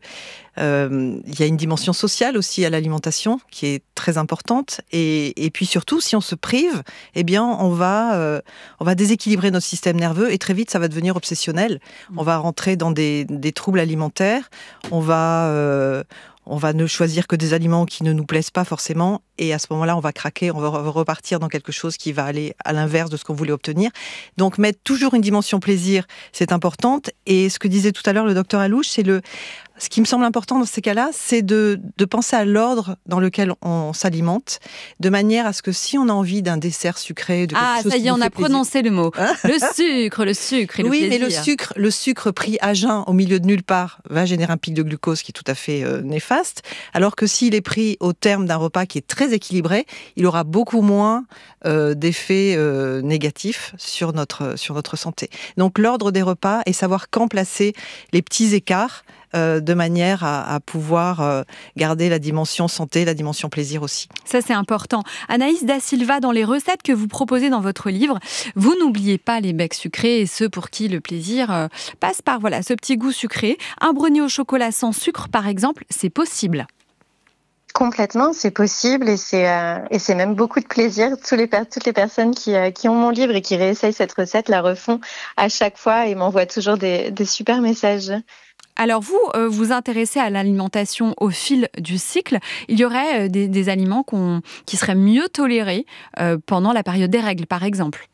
S3: euh, il y a une dimension sociale aussi à l'alimentation qui est très importante. Et, et puis surtout, si on se prive, eh bien, on va, euh, on va déséquilibrer notre système nerveux et très vite, ça va devenir obsessionnel. On va rentrer dans des, des troubles alimentaires. On va, euh, on va ne choisir que des aliments qui ne nous plaisent pas forcément. Et à ce moment-là, on va craquer, on va repartir dans quelque chose qui va aller à l'inverse de ce qu'on voulait obtenir. Donc, mettre toujours une dimension plaisir, c'est importante. Et ce que disait tout à l'heure le docteur Alouche, c'est le... Ce qui me semble important dans ces cas-là, c'est de, de penser à l'ordre dans lequel on s'alimente, de manière à ce que si on a envie d'un dessert sucré, de quelque
S2: ah,
S3: chose
S2: ça y est, on a plaisir, prononcé le mot. Hein, le sucre, le sucre et le
S3: oui,
S2: plaisir.
S3: Oui, mais le sucre, le sucre pris à jeun au milieu de nulle part va générer un pic de glucose qui est tout à fait euh, néfaste, alors que s'il est pris au terme d'un repas qui est très équilibré, il aura beaucoup moins euh, d'effets euh, négatifs sur notre, sur notre santé. Donc l'ordre des repas et savoir quand placer les petits écarts euh, de manière à, à pouvoir euh, garder la dimension santé, la dimension plaisir aussi.
S2: Ça, c'est important. Anaïs Da Silva, dans les recettes que vous proposez dans votre livre, vous n'oubliez pas les becs sucrés et ceux pour qui le plaisir euh, passe par voilà, ce petit goût sucré. Un brownie au chocolat sans sucre, par exemple, c'est possible.
S8: Complètement, c'est possible et c'est euh, et c'est même beaucoup de plaisir. Tous les toutes les personnes qui euh, qui ont mon livre et qui réessayent cette recette la refont à chaque fois et m'envoient toujours des des super messages.
S2: Alors vous, euh, vous intéressez à l'alimentation au fil du cycle. Il y aurait euh, des, des aliments qu'on, qui seraient mieux tolérés euh, pendant la période des règles, par exemple.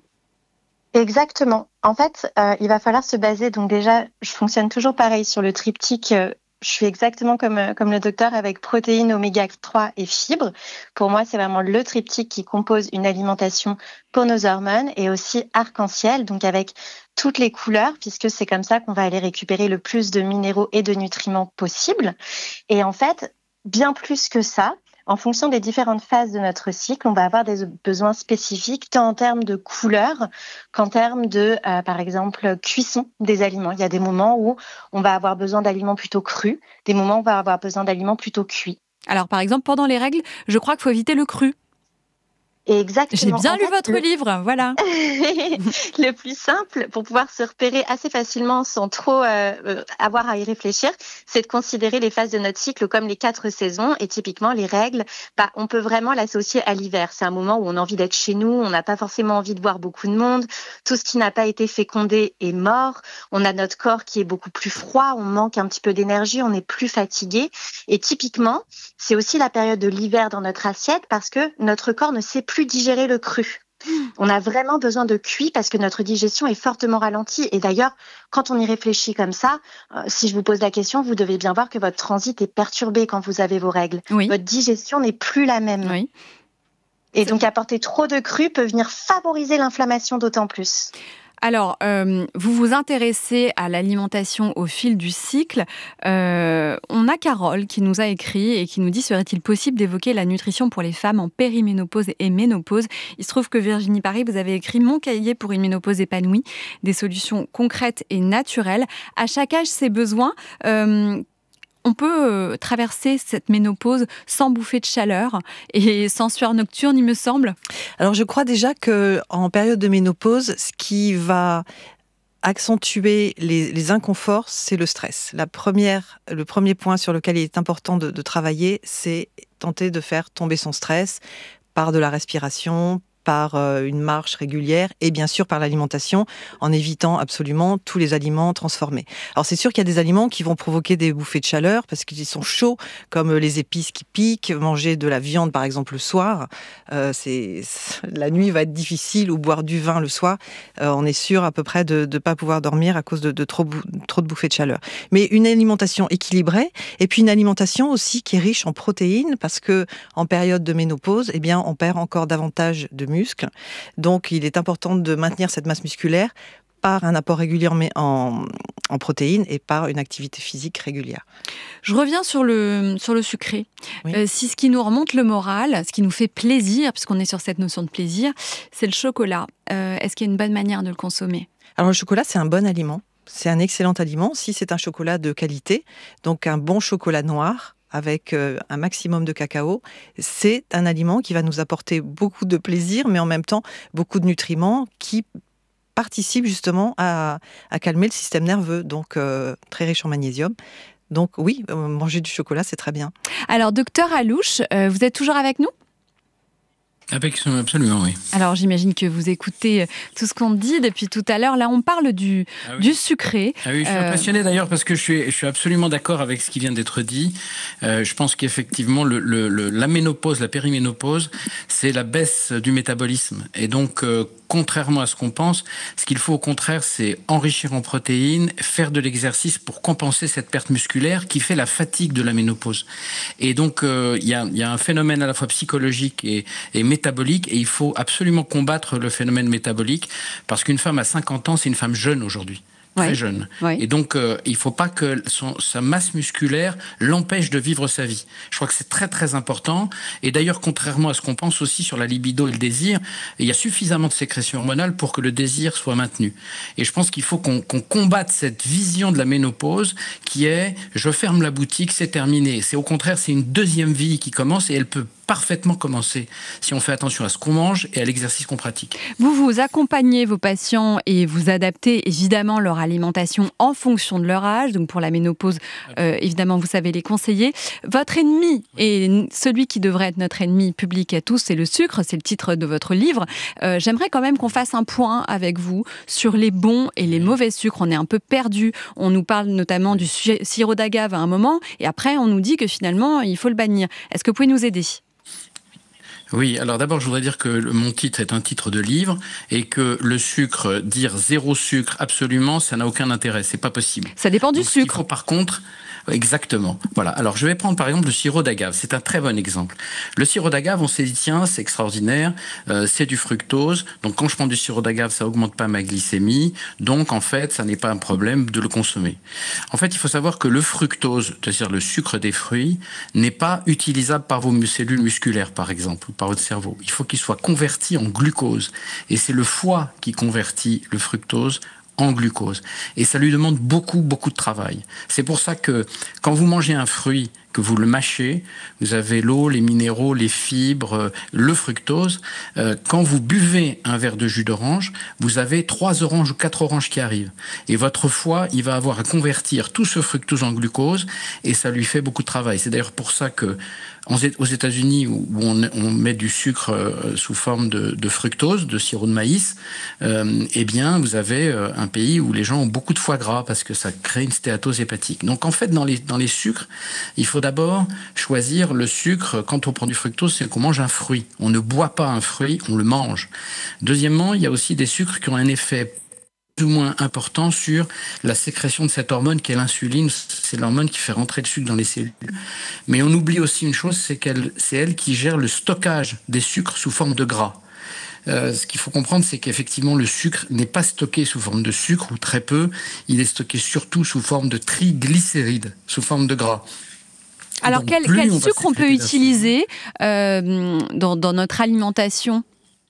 S8: Exactement. En fait, euh, il va falloir se baser. Donc déjà, je fonctionne toujours pareil sur le triptyque. Euh, Je suis exactement comme, comme le docteur avec protéines, oméga trois et fibres. Pour moi, c'est vraiment le triptyque qui compose une alimentation pour nos hormones et aussi arc-en-ciel, donc avec toutes les couleurs, puisque c'est comme ça qu'on va aller récupérer le plus de minéraux et de nutriments possible. Et en fait, bien plus que ça, en fonction des différentes phases de notre cycle, on va avoir des besoins spécifiques, tant en termes de couleur qu'en termes de, euh, par exemple, cuisson des aliments. Il y a des moments où on va avoir besoin d'aliments plutôt crus, des moments où on va avoir besoin d'aliments plutôt cuits.
S2: Alors, par exemple, pendant les règles, je crois qu'il faut éviter le cru.
S8: Exactement.
S2: J'ai bien
S8: En
S2: lu
S8: fait,
S2: votre
S8: le...
S2: livre, voilà.
S8: Le plus simple pour pouvoir se repérer assez facilement sans trop euh, avoir à y réfléchir, c'est de considérer les phases de notre cycle comme les quatre saisons. Et typiquement, les règles, bah, on peut vraiment l'associer à l'hiver. C'est un moment où on a envie d'être chez nous, on n'a pas forcément envie de voir beaucoup de monde. Tout ce qui n'a pas été fécondé est mort. On a notre corps qui est beaucoup plus froid, on manque un petit peu d'énergie, on est plus fatigué. Et typiquement, c'est aussi la période de l'hiver dans notre assiette parce que notre corps ne sait plus digérer le cru. On a vraiment besoin de cuit parce que notre digestion est fortement ralentie. Et d'ailleurs, quand on y réfléchit comme ça, euh, si je vous pose la question, vous devez bien voir que votre transit est perturbé quand vous avez vos règles.
S2: Oui.
S8: Votre digestion n'est plus la même.
S2: Oui.
S8: Et donc, apporter trop de cru peut venir favoriser l'inflammation d'autant plus.
S2: Alors, euh, vous vous intéressez à l'alimentation au fil du cycle. Euh, on a Carole qui nous a écrit et qui nous dit « Serait-il possible d'évoquer la nutrition pour les femmes en périménopause et ménopause ?» Il se trouve que Virginie Paris, vous avez écrit « Mon cahier pour une ménopause épanouie, des solutions concrètes et naturelles. À chaque âge, ses besoins. Euh, » On peut traverser cette ménopause sans bouffer de chaleur et sans sueur nocturne, il me semble.
S3: Alors, je crois déjà qu'en période de ménopause, ce qui va accentuer les, les inconforts, c'est le stress. La première, le premier point sur lequel il est important de, de travailler, c'est tenter de faire tomber son stress par de la respiration, par une marche régulière et bien sûr par l'alimentation, en évitant absolument tous les aliments transformés. Alors c'est sûr qu'il y a des aliments qui vont provoquer des bouffées de chaleur parce qu'ils sont chauds, comme les épices qui piquent. Manger de la viande par exemple le soir, euh, c'est, la nuit va être difficile, ou boire du vin le soir, euh, on est sûr à peu près de ne pas pouvoir dormir à cause de, de trop, trop de bouffées de chaleur. Mais une alimentation équilibrée et puis une alimentation aussi qui est riche en protéines, parce que en période de ménopause, eh bien on perd encore davantage de muscles. Donc, il est important de maintenir cette masse musculaire par un apport régulier en, en, en protéines et par une activité physique régulière.
S2: Je reviens sur le, sur le sucré. Oui. Euh, si ce qui nous remonte le moral, ce qui nous fait plaisir, puisqu'on est sur cette notion de plaisir, c'est le chocolat. Euh, est-ce qu'il y a une bonne manière de le consommer ?
S3: Alors, le chocolat, c'est un bon aliment. C'est un excellent aliment si c'est un chocolat de qualité, donc un bon chocolat noir, avec un maximum de cacao, c'est un aliment qui va nous apporter beaucoup de plaisir, mais en même temps beaucoup de nutriments qui participent justement à, à calmer le système nerveux, donc euh, très riche en magnésium. Donc oui, euh, manger du chocolat, c'est très bien.
S2: Alors, docteur Alouche, euh, vous êtes toujours avec nous ?
S6: Absolument, oui.
S2: Alors, j'imagine que vous écoutez tout ce qu'on dit depuis tout à l'heure. Là, on parle du, ah oui. du sucré.
S6: Ah oui, je suis euh... impressionné d'ailleurs parce que je suis, je suis absolument d'accord avec ce qui vient d'être dit. Euh, je pense qu'effectivement, le, le, le, la ménopause, la périménopause, c'est la baisse du métabolisme. Et donc, euh, contrairement à ce qu'on pense, ce qu'il faut au contraire, c'est enrichir en protéines, faire de l'exercice pour compenser cette perte musculaire qui fait la fatigue de la ménopause. Et donc, il euh, y, a, y a un phénomène à la fois psychologique et, et métabolique, et il faut absolument combattre le phénomène métabolique, parce qu'une femme à cinquante ans, c'est une femme jeune aujourd'hui. Très ouais. jeune. Ouais. Et donc, euh, il ne faut pas que son, sa masse musculaire l'empêche de vivre sa vie. Je crois que c'est très, très important. Et d'ailleurs, contrairement à ce qu'on pense aussi sur la libido et le désir, il y a suffisamment de sécrétion hormonale pour que le désir soit maintenu. Et je pense qu'il faut qu'on, qu'on combatte cette vision de la ménopause qui est « je ferme la boutique, c'est terminé ». C'est au contraire, c'est une deuxième vie qui commence et elle peut parfaitement commencer si on fait attention à ce qu'on mange et à l'exercice qu'on pratique.
S2: Vous, vous accompagnez vos patients et vous adaptez évidemment leur alimentation en fonction de leur âge. Donc pour la ménopause, euh, évidemment, vous savez les conseiller. Votre ennemi, et celui qui devrait être notre ennemi public à tous, c'est le sucre, c'est le titre de votre livre. Euh, j'aimerais quand même qu'on fasse un point avec vous sur les bons et les mauvais sucres. On est un peu perdu. On nous parle notamment du sirop d'agave à un moment et après on nous dit que finalement il faut le bannir. Est-ce que vous pouvez nous aider ?
S6: Oui, alors d'abord je voudrais dire que le, mon titre est un titre de livre et que le sucre, dire zéro sucre absolument, ça n'a aucun intérêt, c'est pas possible.
S2: Ça dépend du
S6: Donc,
S2: sucre.
S6: Il faut par contre... Exactement. Voilà. Alors, je vais prendre par exemple le sirop d'agave. C'est un très bon exemple. Le sirop d'agave, on s'est dit, tiens, c'est extraordinaire, euh, c'est du fructose. Donc, quand je prends du sirop d'agave, ça augmente pas ma glycémie. Donc, en fait, ça n'est pas un problème de le consommer. En fait, il faut savoir que le fructose, c'est-à-dire le sucre des fruits, n'est pas utilisable par vos cellules musculaires, par exemple, ou par votre cerveau. Il faut qu'il soit converti en glucose. Et c'est le foie qui convertit le fructose en glucose. Et ça lui demande beaucoup, beaucoup de travail. C'est pour ça que quand vous mangez un fruit que vous le mâchez, vous avez l'eau, les minéraux, les fibres, le fructose. Euh, quand vous buvez un verre de jus d'orange, vous avez trois oranges ou quatre oranges qui arrivent. Et votre foie, il va avoir à convertir tout ce fructose en glucose et ça lui fait beaucoup de travail. C'est d'ailleurs pour ça que aux États-Unis, où on, on met du sucre euh, sous forme de, de fructose, de sirop de maïs, euh, eh bien, vous avez euh, un pays où les gens ont beaucoup de foie gras parce que ça crée une stéatose hépatique. Donc, en fait, dans les, dans les sucres, il faut d'abord choisir le sucre. Quand on prend du fructose, c'est qu'on mange un fruit. On ne boit pas un fruit, on le mange. Deuxièmement, il y a aussi des sucres qui ont un effet plus ou moins important sur la sécrétion de cette hormone qui est l'insuline. C'est l'hormone qui fait rentrer le sucre dans les cellules. Mais on oublie aussi une chose, c'est qu'elle, c'est elle qui gère le stockage des sucres sous forme de gras. Euh, ce qu'il faut comprendre, c'est qu'effectivement, le sucre n'est pas stocké sous forme de sucre, ou très peu. Il est stocké surtout sous forme de triglycérides, sous forme de gras.
S2: Alors,
S6: donc,
S2: quel, quel on sucre on peut utiliser euh, dans, dans notre alimentation ?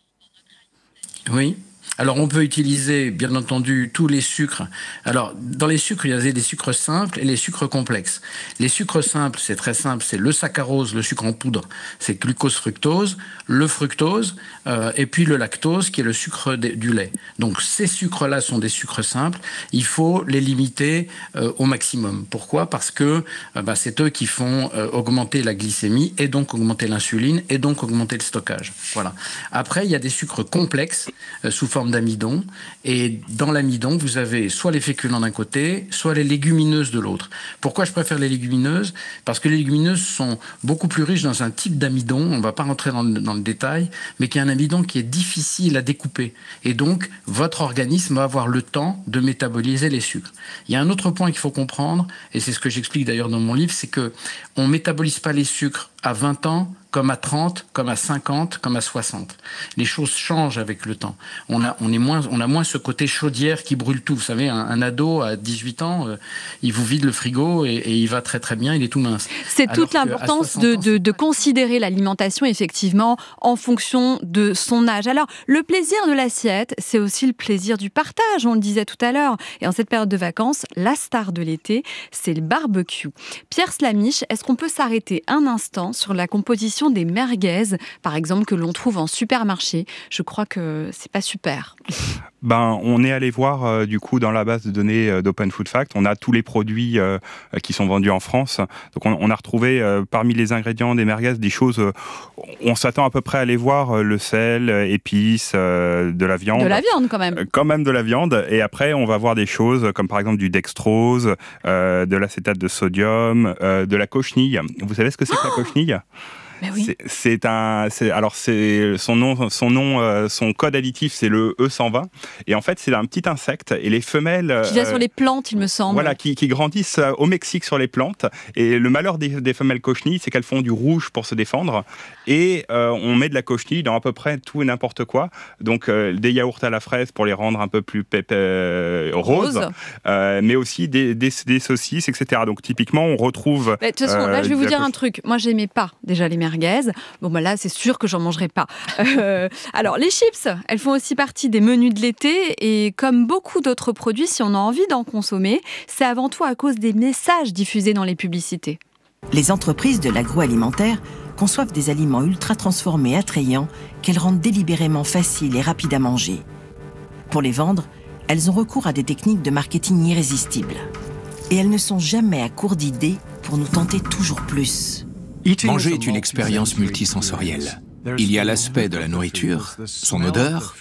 S6: Oui. Alors, on peut utiliser, bien entendu, tous les sucres. Alors, dans les sucres, il y a des sucres simples et les sucres complexes. Les sucres simples, c'est très simple, c'est le saccharose, le sucre en poudre, c'est glucose, fructose, le fructose, euh, et puis le lactose, qui est le sucre de, du lait. Donc, ces sucres-là sont des sucres simples. Il faut les limiter euh, au maximum. Pourquoi ? Parce que euh, bah, c'est eux qui font euh, augmenter la glycémie, et donc augmenter l'insuline, et donc augmenter le stockage. Voilà. Après, il y a des sucres complexes, euh, sous forme d'amidon, et dans l'amidon, vous avez soit les féculents d'un côté, soit les légumineuses de l'autre. Pourquoi je préfère les légumineuses ? Parce que les légumineuses sont beaucoup plus riches dans un type d'amidon, on ne va pas rentrer dans le, dans le détail, mais qui est un amidon qui est difficile à découper. Et donc, votre organisme va avoir le temps de métaboliser les sucres. Il y a un autre point qu'il faut comprendre, et c'est ce que j'explique d'ailleurs dans mon livre, c'est qu'on ne métabolise pas les sucres à vingt ans, comme à trente, comme à cinquante, comme à soixante. Les choses changent avec le temps. On a, on est moins, on a moins ce côté chaudière qui brûle tout. Vous savez, un, un ado à dix-huit ans, euh, il vous vide le frigo et, et il va très très bien, il est tout mince.
S2: C'est Alors toute l'importance de, de, de considérer l'alimentation, effectivement, en fonction de son âge. Alors, le plaisir de l'assiette, c'est aussi le plaisir du partage, on le disait tout à l'heure. Et en cette période de vacances, la star de l'été, c'est le barbecue. Pierre Slamiche, est-ce qu'on peut s'arrêter un instant sur la composition des merguez, par exemple, que l'on trouve en supermarché? Je crois que c'est pas super.
S1: Ben, on est allé voir euh, du coup dans la base de données euh, d'Open Food Fact, on a tous les produits euh, qui sont vendus en France. Donc on, on a retrouvé euh, parmi les ingrédients des merguez des choses, euh, on s'attend à peu près à les voir, euh, le sel, épices, euh, de la viande.
S2: De la viande quand même.
S1: Euh, quand même de la viande. Et après on va voir des choses comme par exemple du dextrose, euh, de l'acétate de sodium, euh, de la cochenille. Vous savez ce que c'est que la cochenille ?
S2: Oui.
S1: C'est, c'est un, c'est, alors c'est son nom, son nom, euh, son code additif, c'est le E cent vingt. Et en fait, c'est un petit insecte. Et les femelles
S2: qui vient
S1: euh,
S2: sur les plantes, il me semble.
S1: Voilà, qui, qui grandissent au Mexique sur les plantes. Et le malheur des, des femelles cochenilles, c'est qu'elles font du rouge pour se défendre. Et euh, on met de la cochenille dans à peu près tout et n'importe quoi. Donc euh, des yaourts à la fraise pour les rendre un peu plus pépé, euh, roses, Rose. euh, mais aussi des, des, des saucisses, et cetera. Donc typiquement, on retrouve.
S2: De toute façon, euh, là, je vais vous dire coch... un truc. Moi, j'aimais pas déjà les merguez. Bon, bah là, c'est sûr que j'en mangerai pas. Euh, alors, les chips, elles font aussi partie des menus de l'été. Et comme beaucoup d'autres produits, si on a envie d'en consommer, c'est avant tout à cause des messages diffusés dans les publicités.
S13: Les entreprises de l'agroalimentaire conçoivent des aliments ultra transformés, attrayants, qu'elles rendent délibérément faciles et rapides à manger. Pour les vendre, elles ont recours à des techniques de marketing irrésistibles. Et elles ne sont jamais à court d'idées pour nous tenter toujours plus.
S14: Manger est une expérience multisensorielle. Il y a l'aspect de la nourriture, son odeur,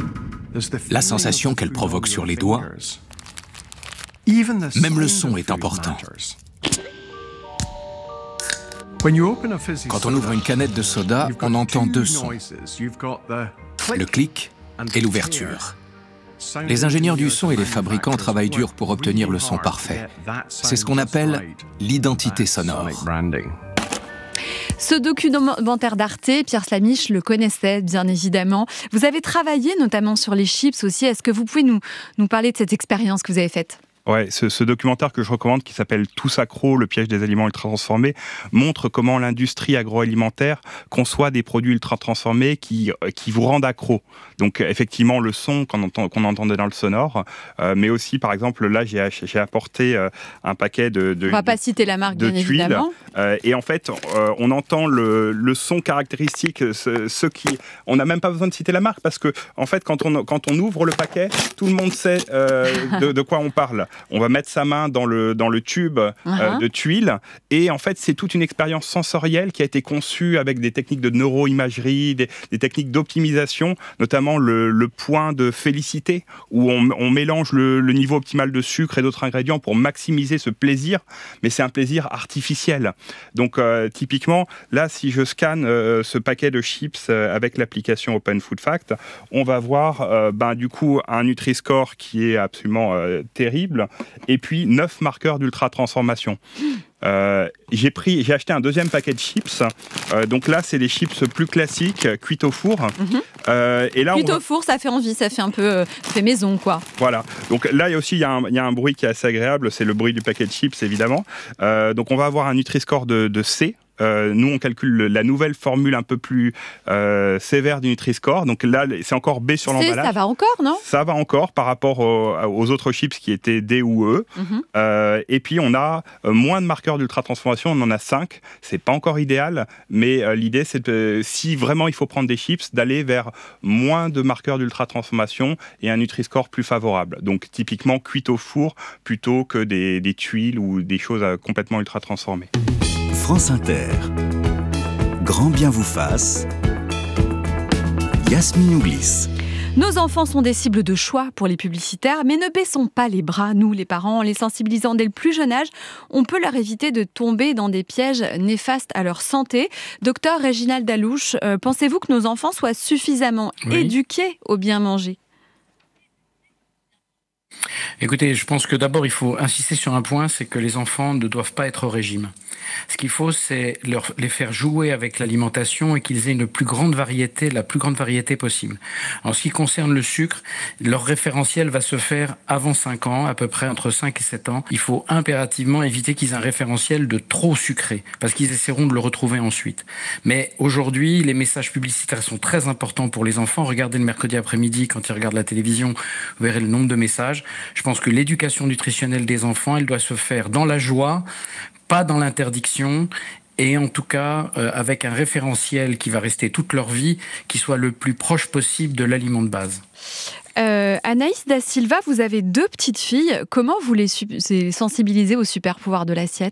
S14: la sensation qu'elle provoque sur les doigts. Même le son est important. Quand on ouvre une canette de soda, on entend deux sons, le clic et l'ouverture. Les ingénieurs du son et les fabricants travaillent dur pour obtenir le son parfait. C'est ce qu'on appelle l'identité sonore.
S2: Ce documentaire d'Arte, Pierre Slamiche le connaissait bien évidemment. Vous avez travaillé notamment sur les chips aussi. Est-ce que vous pouvez nous, nous parler de cette expérience que vous avez faite ?
S1: Ouais, ce, ce documentaire que je recommande, qui s'appelle Tous accros, le piège des aliments ultra transformés, montre comment l'industrie agroalimentaire conçoit des produits ultra transformés qui, qui vous rendent accro. Donc effectivement, le son qu'on, entend, qu'on entendait dans le sonore, euh, mais aussi par exemple, là j'ai, j'ai apporté euh, un paquet de, de,
S2: on va pas citer la marque,
S1: de
S2: bien
S1: tuiles,
S2: évidemment.
S1: Euh, et en fait, euh, on entend le, le son caractéristique, ce, ce qui, on n'a même pas besoin de citer la marque parce que en fait, quand on, quand on ouvre le paquet, tout le monde sait euh, de, de quoi on parle. On va mettre sa main dans le, dans le tube euh, uh-huh. de tuiles et en fait c'est toute une expérience sensorielle qui a été conçue avec des techniques de neuroimagerie, des, des techniques d'optimisation, notamment le, le point de félicité où on, on mélange le, le niveau optimal de sucre et d'autres ingrédients pour maximiser ce plaisir, mais c'est un plaisir artificiel. Donc euh, typiquement là si je scanne euh, ce paquet de chips euh, avec l'application Open Food Fact, on va voir euh, ben, du coup un Nutri-Score qui est absolument euh, terrible. Et puis neuf marqueurs d'ultra transformation. Euh, j'ai pris, j'ai acheté un deuxième paquet de chips. Euh, donc là, c'est les chips plus classiques, cuites au four. Mm-hmm. Euh, et là,
S2: cuites
S1: on va...
S2: au four, ça fait envie, ça fait un peu euh, fait maison, quoi.
S1: Voilà. Donc là, il y a aussi il y a un, il y a un bruit qui est assez agréable. C'est le bruit du paquet de chips, évidemment. Euh, donc on va avoir un Nutri-Score de, de C. Euh, nous, on calcule la nouvelle formule un peu plus euh, sévère du Nutri-Score. Donc là, c'est encore B sur
S2: c'est,
S1: l'emballage.
S2: Ça va encore, non ?
S1: Ça va encore par rapport aux, aux autres chips qui étaient D ou E. Mm-hmm. Euh, et puis, on a euh, moins de marqueurs d'ultra-transformation. On en a cinq. C'est pas encore idéal, mais euh, l'idée, c'est de, si vraiment il faut prendre des chips, d'aller vers moins de marqueurs d'ultra-transformation et un Nutri-Score plus favorable. Donc, typiquement, cuite au four plutôt que des, des tuiles ou des choses euh, complètement ultra-transformées.
S7: France Inter. Grand bien vous fasse. Yasmine Ouglis.
S2: Nos enfants sont des cibles de choix pour les publicitaires, mais ne baissons pas les bras. Nous, les parents, en les sensibilisant dès le plus jeune âge, on peut leur éviter de tomber dans des pièges néfastes à leur santé. Docteur Réginald Dalouche, euh, pensez-vous que nos enfants soient suffisamment oui. éduqués au bien manger ?
S6: Écoutez, je pense que d'abord, il faut insister sur un point, c'est que les enfants ne doivent pas être au régime. Ce qu'il faut, c'est leur, les faire jouer avec l'alimentation et qu'ils aient une plus grande variété, la plus grande variété possible. En ce qui concerne le sucre, leur référentiel va se faire avant cinq ans, à peu près entre cinq et sept ans. Il faut impérativement éviter qu'ils aient un référentiel de trop sucré, parce qu'ils essaieront de le retrouver ensuite. Mais aujourd'hui, les messages publicitaires sont très importants pour les enfants. Regardez le mercredi après-midi, quand ils regardent la télévision, vous verrez le nombre de messages. Je pense que l'éducation nutritionnelle des enfants, elle doit se faire dans la joie, pas dans l'interdiction, et en tout cas euh, avec un référentiel qui va rester toute leur vie, qui soit le plus proche possible de l'aliment de base.
S2: Euh, Anaïs Da Silva, vous avez deux petites filles. Comment vous les su- sensibilisez au super pouvoir de l'assiette ?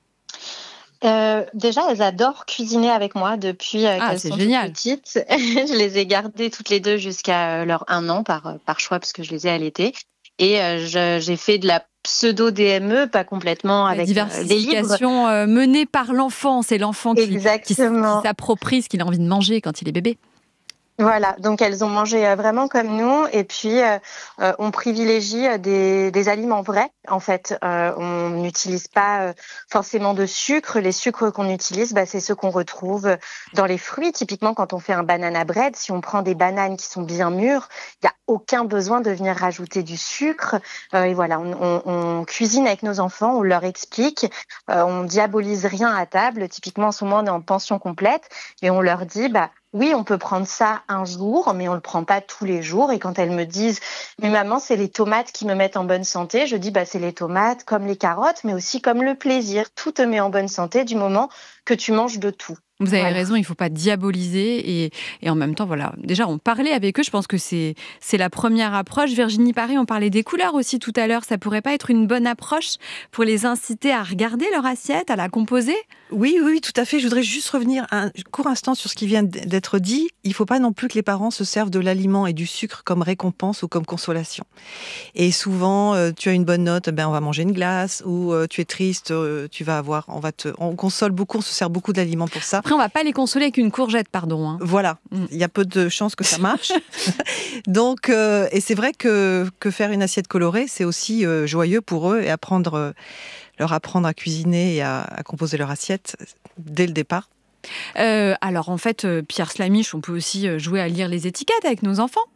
S8: Euh, déjà, elles adorent cuisiner avec moi depuis euh,
S2: ah,
S8: qu'elles
S2: c'est
S8: sont
S2: génial.
S8: toutes petites. Je les ai gardées toutes les deux jusqu'à euh, leur un an par, par choix, parce que je les ai allaitées. Et euh, je, j'ai fait de la pseudo-D M E, pas complètement avec
S2: des livres. La diversification euh, menée par l'enfant. C'est l'enfant qui, qui, qui s'approprie ce qu'il a envie de manger quand il est bébé.
S8: Voilà, donc elles ont mangé euh, vraiment comme nous, et puis euh, euh, on privilégie euh, des, des aliments vrais. En fait, euh, on n'utilise pas euh, forcément de sucre. Les sucres qu'on utilise, bah, c'est ceux qu'on retrouve dans les fruits. Typiquement, quand on fait un banana bread, si on prend des bananes qui sont bien mûres, il n'y a aucun besoin de venir rajouter du sucre. Euh, et voilà, on, on, on cuisine avec nos enfants, on leur explique, euh, on diabolise rien à table. Typiquement, en ce moment, on est en pension complète, et on leur dit, bah oui, on peut prendre ça un jour, mais on le prend pas tous les jours. Et quand elles me disent, mais maman, c'est les tomates qui me mettent en bonne santé, je dis, bah, c'est les tomates comme les carottes, mais aussi comme le plaisir. Tout te met en bonne santé du moment que tu manges de tout.
S2: Vous avez
S8: voilà.
S2: raison, il ne faut pas diaboliser et, et en même temps, voilà. Déjà, on parlait avec eux, je pense que c'est, c'est la première approche. Virginie Paré, on parlait des couleurs aussi tout à l'heure. Ça ne pourrait pas être une bonne approche pour les inciter à regarder leur assiette, à la composer ?
S3: Oui, oui, tout à fait. Je voudrais juste revenir un court instant sur ce qui vient d'être dit. Il ne faut pas non plus que les parents se servent de l'aliment et du sucre comme récompense ou comme consolation. Et souvent, euh, tu as une bonne note, ben on va manger une glace, ou euh, tu es triste, euh, tu vas avoir, on va te, on console beaucoup, on se sert beaucoup d'aliments pour ça.
S2: Après, on va pas les consoler avec une courgette, pardon. Hein.
S3: Voilà, mm. il y a peu de chances que ça marche. Donc, euh, et c'est vrai que que faire une assiette colorée, c'est aussi euh, joyeux pour eux et apprendre. Euh, leur apprendre à cuisiner et à, à composer leur assiette dès le départ.
S2: Euh, alors en fait, Pierre Slamiche, on peut aussi jouer à lire les étiquettes avec nos enfants.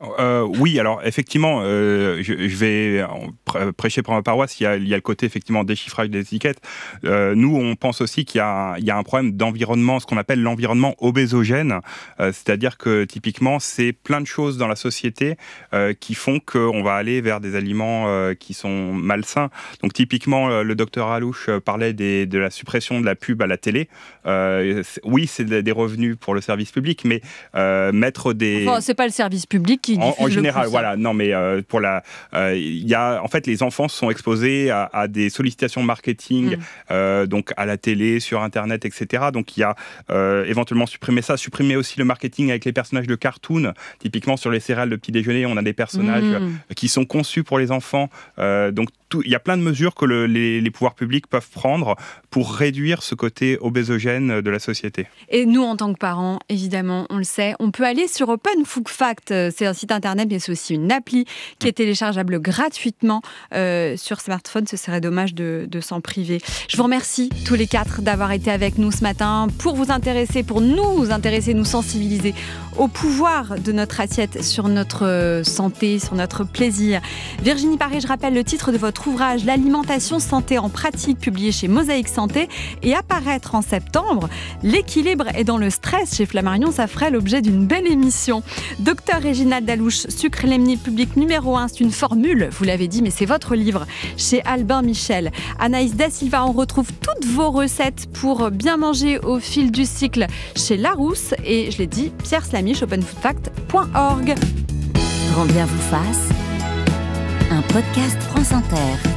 S1: Euh, oui, alors effectivement, euh, je, je vais prêcher pour ma paroisse. Il y a, il y a le côté effectivement déchiffrage des étiquettes. Euh, nous, on pense aussi qu'il y a, il y a un problème d'environnement, ce qu'on appelle l'environnement obésogène. Euh, c'est-à-dire que typiquement, c'est plein de choses dans la société euh, qui font qu'on va aller vers des aliments euh, qui sont malsains. Donc typiquement, le docteur Alouche parlait des, de la suppression de la pub à la télé. Euh, c'est, oui, c'est des revenus pour le service public, mais euh, mettre des...
S2: Enfin, c'est pas le service public qui
S1: En, en général,
S2: plus,
S1: voilà. Non, mais euh, pour la, il euh, y a en fait les enfants sont exposés à, à des sollicitations marketing, mmh. euh, donc à la télé, sur Internet, et cetera. Donc il y a euh, éventuellement supprimer ça, supprimer aussi le marketing avec les personnages de cartoon. Typiquement sur les céréales de petit déjeuner, on a des personnages mmh. qui sont conçus pour les enfants. Euh, donc il y a plein de mesures que le, les, les pouvoirs publics peuvent prendre pour réduire ce côté obésogène de la société.
S2: Et nous, en tant que parents, évidemment, on le sait, on peut aller sur Open Food Fact. C'est un site internet, mais c'est aussi une appli qui est téléchargeable gratuitement euh, sur smartphone. Ce serait dommage de, de s'en priver. Je vous remercie tous les quatre d'avoir été avec nous ce matin pour vous intéresser, pour nous intéresser, nous sensibiliser au pouvoir de notre assiette sur notre santé, sur notre plaisir. Virginie Paré, je rappelle le titre de votre ouvrage « L'alimentation santé en pratique » publié chez Mosaïque Santé et apparaître en septembre. L'équilibre est dans le stress chez Flammarion, ça ferait l'objet d'une belle émission. Docteur Réginald Dalouche, sucre lemni public numéro un, c'est une formule, vous l'avez dit, mais c'est votre livre chez Albin Michel. Anaïs Da Silva, on retrouve toutes vos recettes pour bien manger au fil du cycle chez Larousse et je l'ai dit, Pierre Slamiche, open food fact point org.
S15: Grand bien vous fasse. Un podcast France Inter.